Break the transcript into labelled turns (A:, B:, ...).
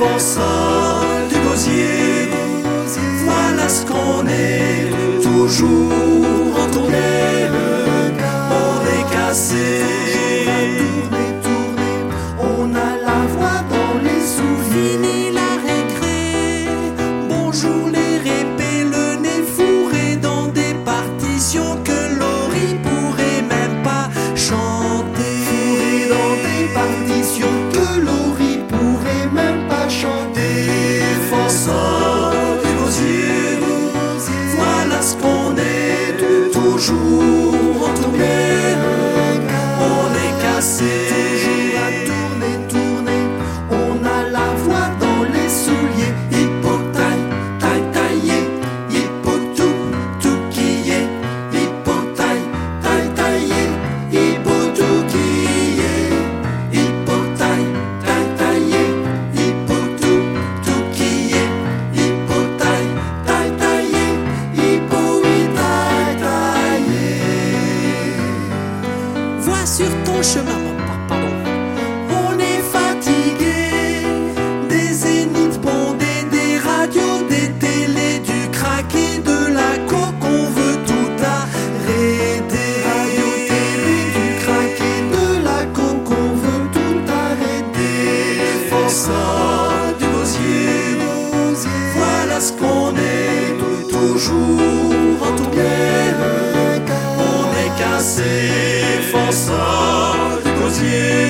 A: défenseurs du gosier. Voilà ce qu'on est, toujours retourné, on est cassé.
B: On a la voix dans les souliers.
A: Fini la récré, bonjour les répés, le nez fourré dans des partitions que Laurie pourrait même pas chanter.
B: Fourré dans des partitions que Laurie pourrait même pas chanter.
A: Défenseur du gosier, voilà ce qu'on est, toujours retourné, on est cassé.
B: Toujours à tourner, on a la voix dans les souliers.
A: Hippotaille, taille, taillé, hippo tout qui est. Hippotaille, taille, taillé, hippo tout qui est. Hippotaille, taille, taillé, hippo tout qui est. Hippotaille, taille, taillé, hippo oui, taille, taillé. Vois sur ton chemin, pardon. On est fatigué des zéniths bondés, des radios, des télés, du crack et de la coke. On veut tout arrêter.
B: Radio, télé, du crack et de la coke, on veut tout arrêter.
A: Défenseur du gosier, voilà ce qu'on est, toujours retourné, on est cassé. Défenseur du gosier.